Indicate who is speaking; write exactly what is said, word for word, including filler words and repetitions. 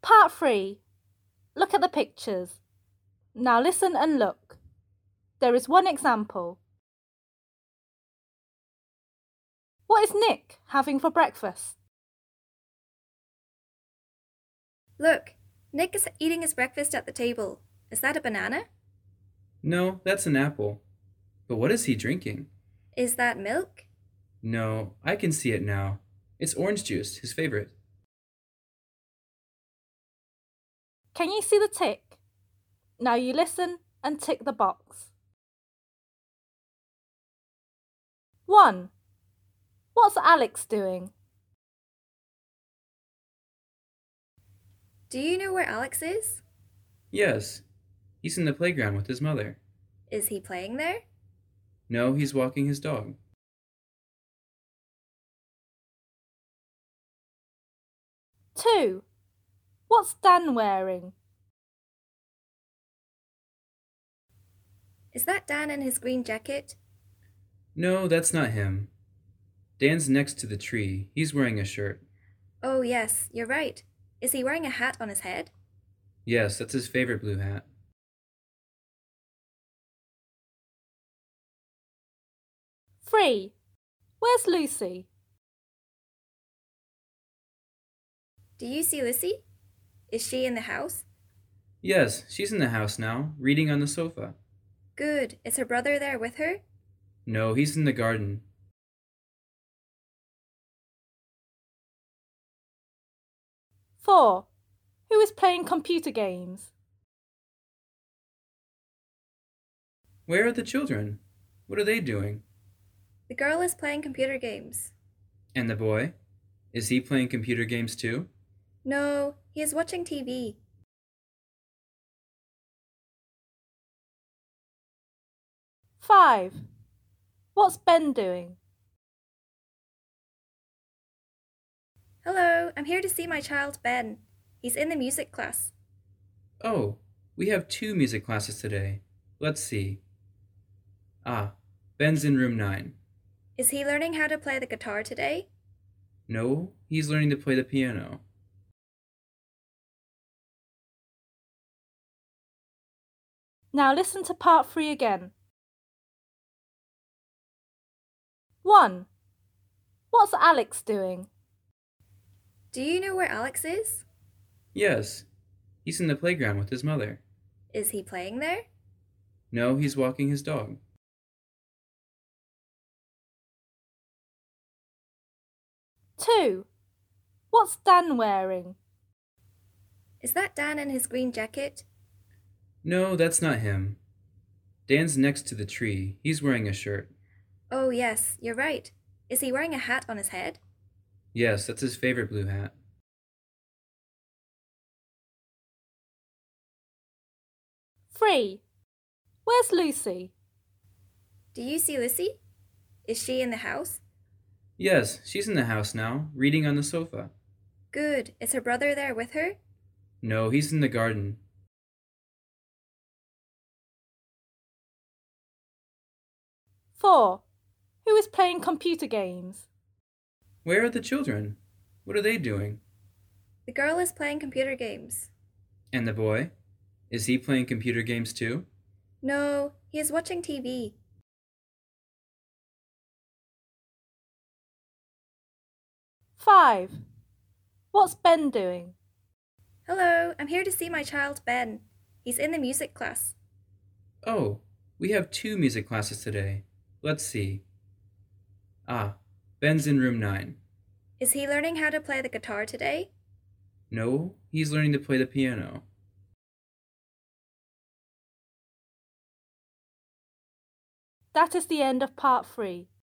Speaker 1: Part three. Look at the pictures. Now listen and look. There is one example. What is Nick having for breakfast?
Speaker 2: Look, Nick is eating his breakfast at the table. Is that a banana?
Speaker 3: No, that's an apple. But what is he drinking?
Speaker 2: Is that milk?
Speaker 3: No, I can see it now. It's orange juice, his favorite.
Speaker 1: Can you see the tick? Now you listen and tick the box. one. What's Alex doing?
Speaker 2: Do you know where Alex is?
Speaker 3: Yes, he's in the playground with his mother.
Speaker 2: Is he playing there?
Speaker 3: No, he's walking his dog.
Speaker 1: two. What's Dan wearing?
Speaker 2: Is that Dan in his green jacket?
Speaker 3: No, that's not him. Dan's next to the tree. He's wearing a shirt.
Speaker 2: Oh, yes, you're right. Is he wearing a hat on his head?
Speaker 3: Yes, that's his favorite blue hat.
Speaker 1: three. Where's Lucy?
Speaker 2: Do you see Lucy? Is she in the house?
Speaker 3: Yes, she's in the house now, reading on the sofa.
Speaker 2: Good. Is her brother there with her?
Speaker 3: No, he's in the garden.
Speaker 1: four. Who is playing computer games?
Speaker 3: Where are the children? What are they doing?
Speaker 2: The girl is playing computer games.
Speaker 3: And the boy? Is he playing computer games too?
Speaker 2: No, he is watching T V.
Speaker 1: five. What's Ben doing?
Speaker 2: Hello, I'm here to see my child Ben. He's in the music class.
Speaker 3: Oh, we have two music classes today. Let's see. Ah, Ben's in room nine.
Speaker 2: Is he learning how to play the guitar today?
Speaker 3: No, he's learning to play the piano.
Speaker 1: Now listen to part three again. one. What's Alex doing?
Speaker 2: Do you know where Alex is?
Speaker 3: Yes, he's in the playground with his mother.
Speaker 2: Is he playing there?
Speaker 3: No, he's walking his dog.
Speaker 1: two. What's Dan wearing?
Speaker 2: Is that Dan in his green jacket?
Speaker 3: No, that's not him. Dan's next to the tree. He's wearing a shirt.
Speaker 2: Oh, yes, you're right. Is he wearing a hat on his head?
Speaker 3: Yes, that's his favorite blue hat.
Speaker 1: three. Where's Lucy?
Speaker 2: Do you see Lucy? Is she in the house?
Speaker 3: Yes, she's in the house now, reading on the sofa.
Speaker 2: Good. Is her brother there with her?
Speaker 3: No, he's in the garden.
Speaker 1: four. Who is playing computer games?
Speaker 3: Where are the children? What are they doing?
Speaker 2: The girl is playing computer games.
Speaker 3: And the boy? Is he playing computer games too?
Speaker 2: No, he is watching T V.
Speaker 1: five. What's Ben doing?
Speaker 2: Hello, I'm here to see my child Ben. He's in the music class.
Speaker 3: Oh, we have two music classes today. Let's see. Ah, Ben's in room nine.
Speaker 2: Is he learning how to play the guitar today?
Speaker 3: No, he's learning to play the piano.
Speaker 1: That is the end of part three.